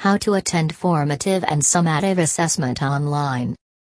How to attend formative and summative assessment online.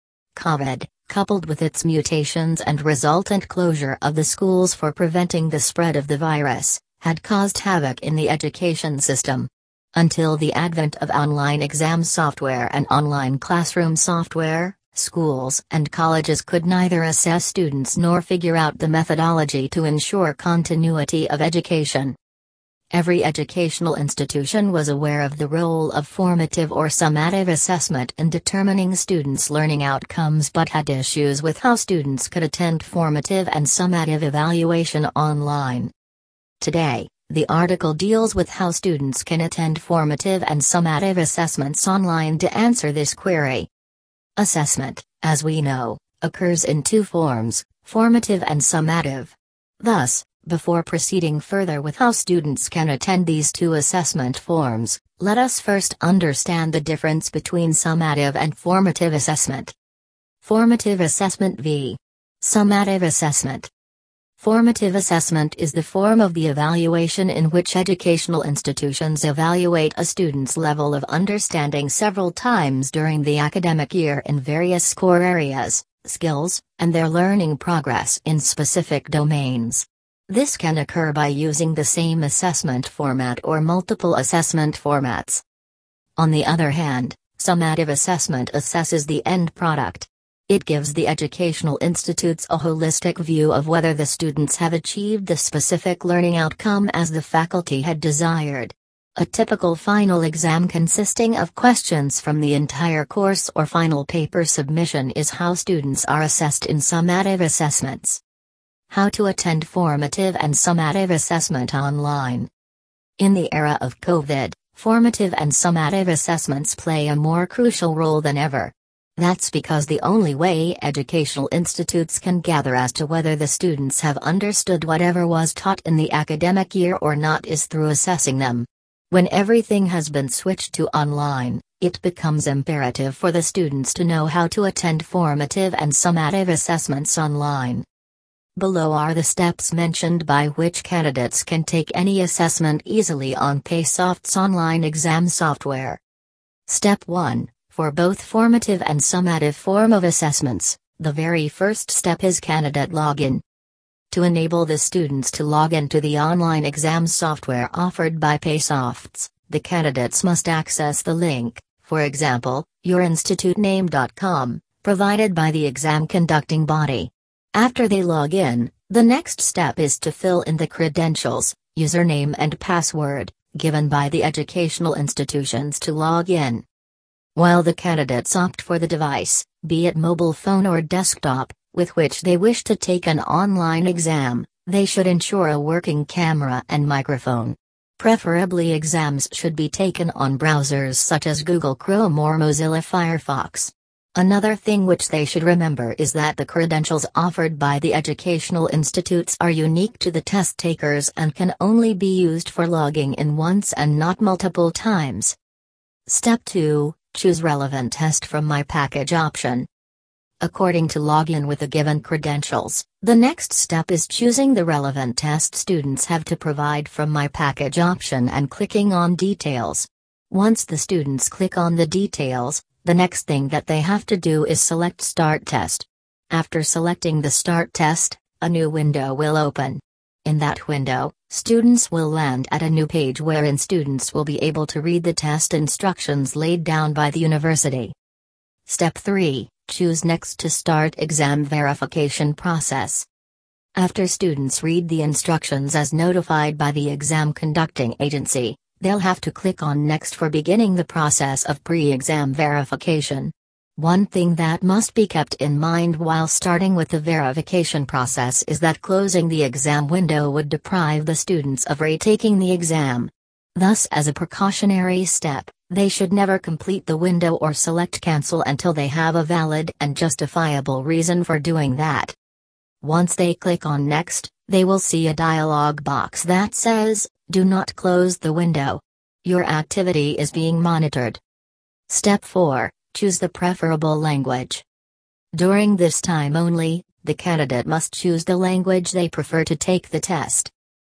COVID, coupled with its mutations and resultant closure of the schools for preventing the spread of the virus, had caused havoc in the education system. Until the advent of online exam software and online classroom software, schools and colleges could neither assess students nor figure out the methodology to ensure continuity of education. Every educational institution was aware of the role of formative or summative assessment in determining students' learning outcomes, but had issues with how students could attend formative and summative evaluation online. Today, the article deals with how students can attend formative and summative assessments online to answer this query. Assessment, as we know, occurs in two forms, formative and summative. Thus, before proceeding further with how students can attend these two assessment forms, let us first understand the difference between summative and formative assessment. Formative assessment v. Summative assessment. Formative assessment is the form of the evaluation in which educational institutions evaluate a student's level of understanding several times during the academic year in various core areas, skills, and their learning progress in specific domains. This can occur by using the same assessment format or multiple assessment formats. On the other hand, summative assessment assesses the end product. It gives the educational institutes a holistic view of whether the students have achieved the specific learning outcome as the faculty had desired. A typical final exam consisting of questions from the entire course or final paper submission is how students are assessed in summative assessments. How to attend formative and summative assessment online. In the era of COVID, formative and summative assessments play a more crucial role than ever. That's because the only way educational institutes can gather as to whether the students have understood whatever was taught in the academic year or not is through assessing them. When everything has been switched to online, it becomes imperative for the students to know how to attend formative and summative assessments online. Below are the steps mentioned by which candidates can take any assessment easily on PaySoft's online exam software. Step 1. For both formative and summative form of assessments, the very first step is candidate login. To enable the students to log into the online exam software offered by PaySoft's, the candidates must access the link, for example, yourinstitutename.com, provided by the exam conducting body. After they log in, the next step is to fill in the credentials, username and password, given by the educational institutions to log in. While the candidates opt for the device, be it mobile phone or desktop, with which they wish to take an online exam, they should ensure a working camera and microphone. Preferably exams should be taken on browsers such as Google Chrome or Mozilla Firefox. Another thing which they should remember is that the credentials offered by the educational institutes are unique to the test takers and can only be used for logging in once and not multiple times. Step 2. Choose relevant test from My Package option. According to login with the given credentials, the next step is choosing the relevant test students have to provide from My Package option and clicking on Details. Once the students click on the details, the next thing that they have to do is select Start Test. After selecting the Start Test, a new window will open. In that window, students will land at a new page wherein students will be able to read the test instructions laid down by the university. Step 3. Choose Next to start exam verification process. After students read the instructions as notified by the exam conducting agency, they'll have to click on Next for beginning the process of pre-exam verification. One thing that must be kept in mind while starting with the verification process is that closing the exam window would deprive the students of retaking the exam. Thus, as a precautionary step, they should never complete the window or select Cancel until they have a valid and justifiable reason for doing that. Once they click on Next, they will see a dialog box that says, "Do not close the window. Your activity is being monitored." Step 4. Choose the preferable language. During this time only, the candidate must choose the language they prefer to take the test.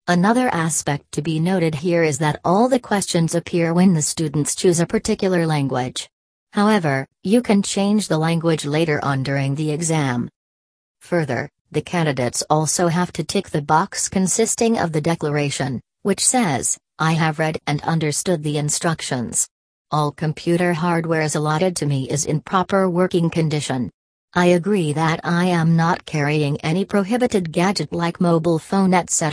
Another aspect to be noted here is that all the questions appear when the students choose a particular language. However, you can change the language later on during the exam. Further, the candidates also have to tick the box consisting of the declaration, which says, "I have read and understood the instructions. All computer hardware allotted to me is in proper working condition. I agree that I am not carrying any prohibited gadget like mobile phone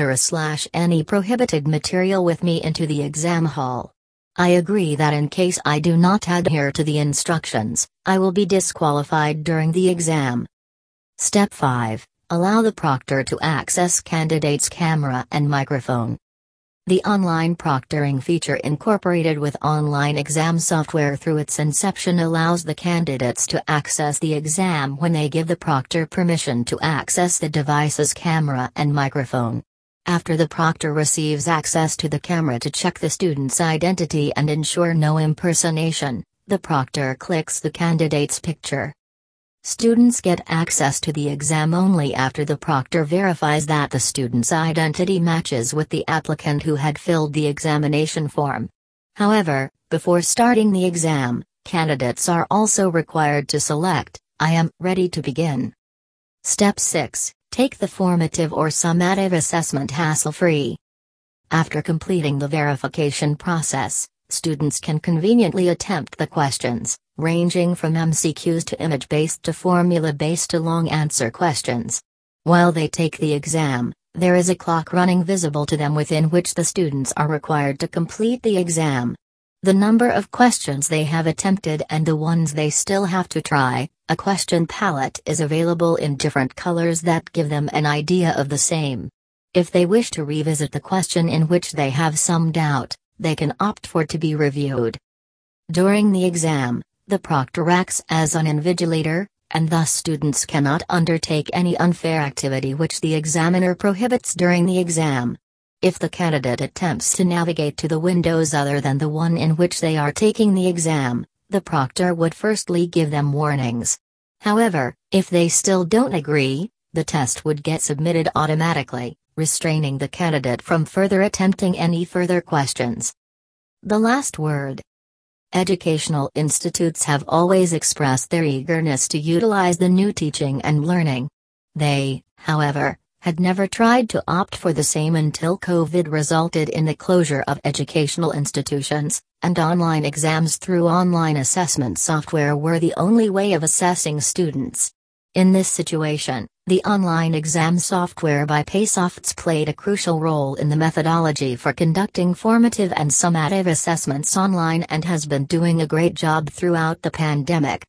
etc/any prohibited material with me into the exam hall. I agree that in case I do not adhere to the instructions, I will be disqualified during the exam." Step 5. Allow the proctor to access candidate's camera and microphone. The online proctoring feature incorporated with online exam software through its inception allows the candidates to access the exam when they give the proctor permission to access the device's camera and microphone. After the proctor receives access to the camera to check the student's identity and ensure no impersonation, the proctor clicks the candidate's picture. Students get access to the exam only after the proctor verifies that the student's identity matches with the applicant who had filled the examination form. However, before starting the exam, candidates are also required to select, "I am ready to begin." Step 6. Take the formative or summative assessment hassle-free. After completing the verification process, students can conveniently attempt the questions, ranging from MCQs to image-based to formula-based to long-answer questions. While they take the exam, there is a clock running visible to them within which the students are required to complete the exam. The number of questions they have attempted and the ones they still have to try, a question palette is available in different colors that give them an idea of the same. If they wish to revisit the question in which they have some doubt, they can opt for to be reviewed. During the exam, the proctor acts as an invigilator, and thus students cannot undertake any unfair activity which the examiner prohibits during the exam. If the candidate attempts to navigate to the windows other than the one in which they are taking the exam, the proctor would firstly give them warnings. However, if they still don't agree, the test would get submitted automatically, restraining the candidate from further attempting any further questions. The last word. Educational institutes have always expressed their eagerness to utilize the new teaching and learning. They, however, had never tried to opt for the same until COVID resulted in the closure of educational institutions, and online exams through online assessment software were the only way of assessing students. In this situation, the online exam software by PaySofts played a crucial role in the methodology for conducting formative and summative assessments online and has been doing a great job throughout the pandemic.